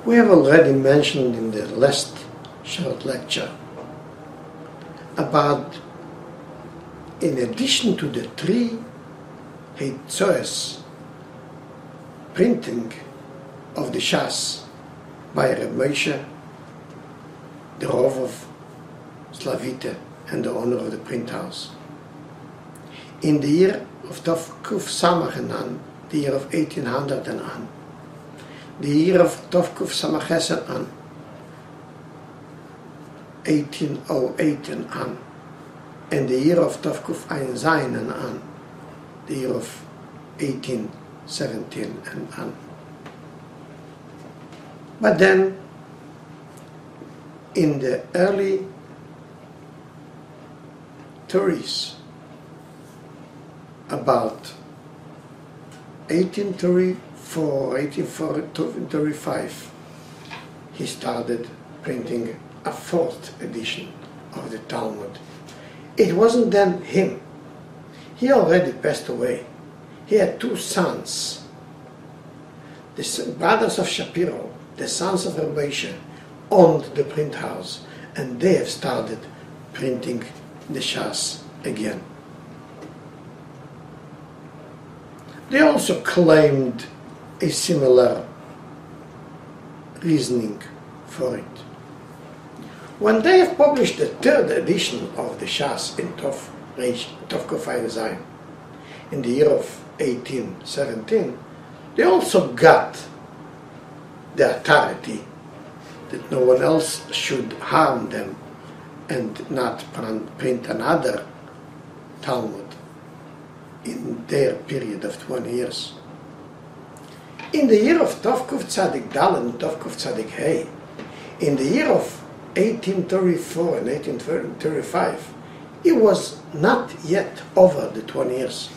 We have already mentioned in the last short lecture about, in addition to the 3 Hitzoes printing of the Shas by Reb Moshe, the Rov of Slavite and the owner of the print house. In the year of Tov Kuf Samach An, the year of 1800 and An, the year of Tov Kuf Samach Hesed An, 1808 and An, and the year of Tov Kuf Ein Zayin and An, the year of 1817 and An. But then, in the early 30s, about 1834, 1835, he started printing a 4th edition of the Talmud. It wasn't then him. He already passed away. He had 2 sons, the brothers of Shapiro, the sons of Reb Moshe, owned the print house, and they have started printing the Shas again. They also claimed a similar reasoning for it. When they have published the 3rd edition of the Shas in Tov Kuf Ein Zayin in the year of 1817, they also got the authority that no one else should harm them and not print another Talmud in their period of 20 years. In the year of Tov Kuf Tzadik Dal and Tov Kuf Tzadik Hey, in the year of 1834 and 1835, it was not yet over the 20 years.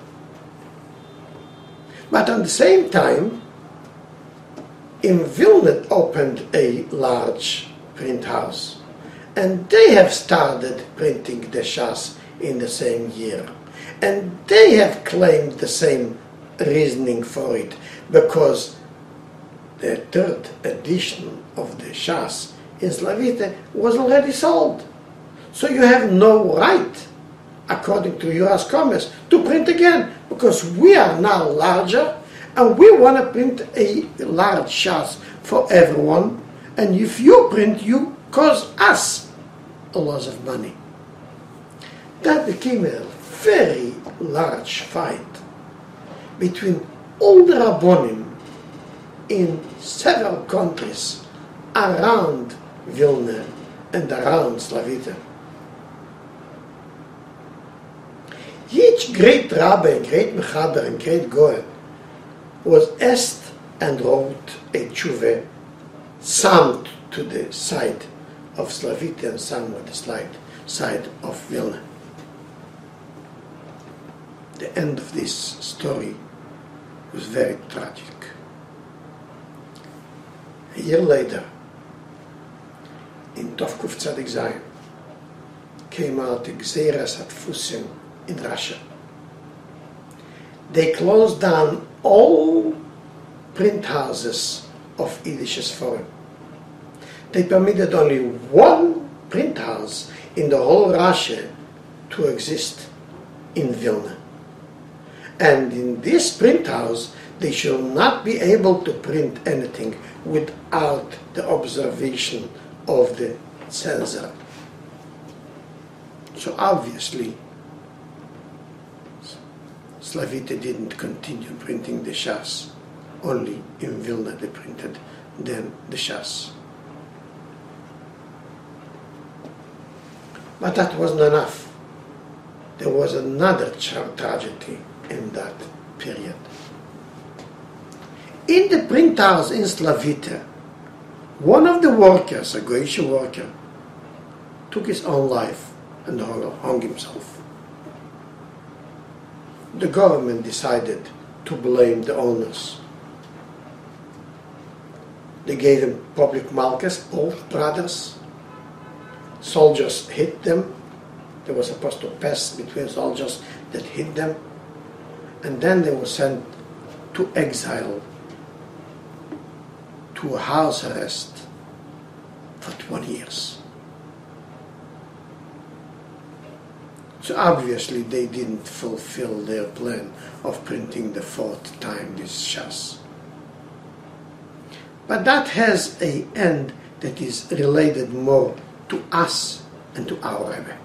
But at the same time, in Vilna opened a large print house, and they have started printing the Shas in the same year. And they have claimed the same reasoning for it, because the 3rd edition of the Shas in Slavite was already sold. So you have no right, according to U.S. Commerce, to print again, because we are now larger and we want to print a large Shas for everyone, and if you print, you cause us a loss of money. That became a very large fight between all the Rabbonim in several countries around Vilna and around Slavite. Each great rabbi and great mechaber and great goel was asked and wrote a tshuva, some to the side of Slavite and some to the side of Vilna. The end of this story was very tragic. A year later, in Tov Kuf Tzadik Zayin, came out the Gzeras Hatfusim in Russia. They closed down all print houses of Yiddish Sforim. They permitted only one print house in the whole Russia to exist in Vilna. And in this print house, they shall not be able to print anything without the observation of the censor. So obviously, Slavite didn't continue printing the Shas. Only in Vilna they printed then the Shas. But that wasn't enough. There was another tragedy in that period. In the print house in Slavite, one of the workers, a Goyish worker, took his own life and hung himself. The government decided to blame the owners. They gave them public malchus, both brothers. Soldiers hit them. They were supposed to pass between soldiers that hit them. And then they were sent to exile to house arrest for 20 years. So obviously they didn't fulfill their plan of printing the fourth time this Shas. But that has an end that is related more to us and to our Rebbe.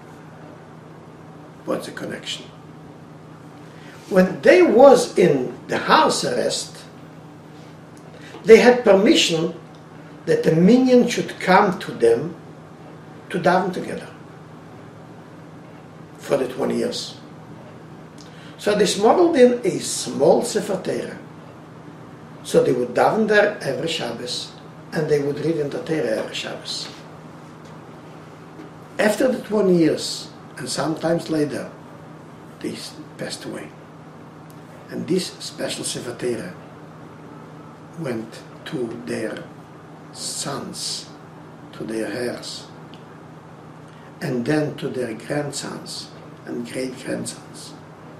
What's the connection? When they was in the house arrest, they had permission that the minyan should come to them to daven together for the 20 years. So they smuggled in a small Sefer Torah. So they would daven there every Shabbos, and they would read in the Torah every Shabbos. After the 20 years, and sometimes later, they passed away. And this special Sefer Torah went to their sons, to their heirs, and then to their grandsons and great-grandsons.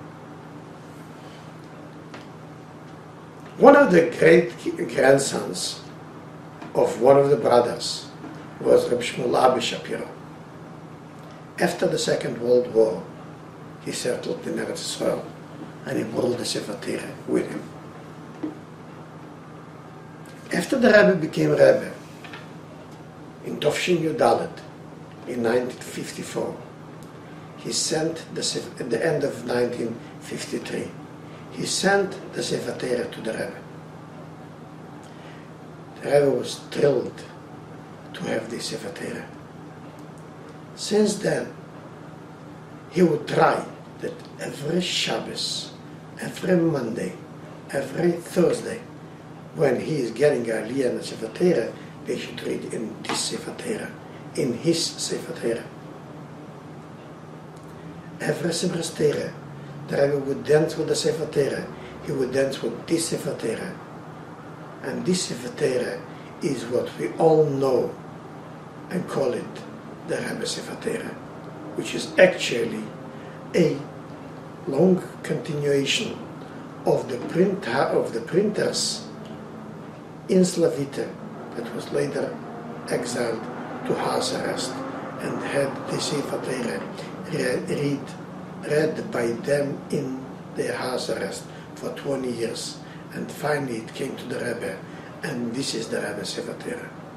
One of the great-grandsons of one of the brothers was Reb Shmuel Abba Shapiro. After the Second World War, he settled in Eretz Israel, and he brought the Sefer Torah with him. After the Rebbe became Rebbe, in Tovshin Yudalet, in 1954, he sent at the end of 1953, he sent the Sefer Torah to the Rebbe. The Rebbe was thrilled to have the Sefer Torah. Since then, he would try that every Shabbos, every Monday, every Thursday, when he is getting Aliyah and the Sefer Torah, they should read in this Sefer Torah, in his Sefer Torah. Every Sefer Torah, the Rebbe would dance with the Sefer Torah, he would dance with this Sefer Torah. And this Sefer Torah is what we all know and call it the Rebbe Sefer Torah, which is actually a long continuation of the printers in Slavita that was later exiled to house arrest and had the Sefer Torah read by them in their house arrest for 20 years. And finally it came to the Rebbe, and this is the Rebbe Sefer Torah.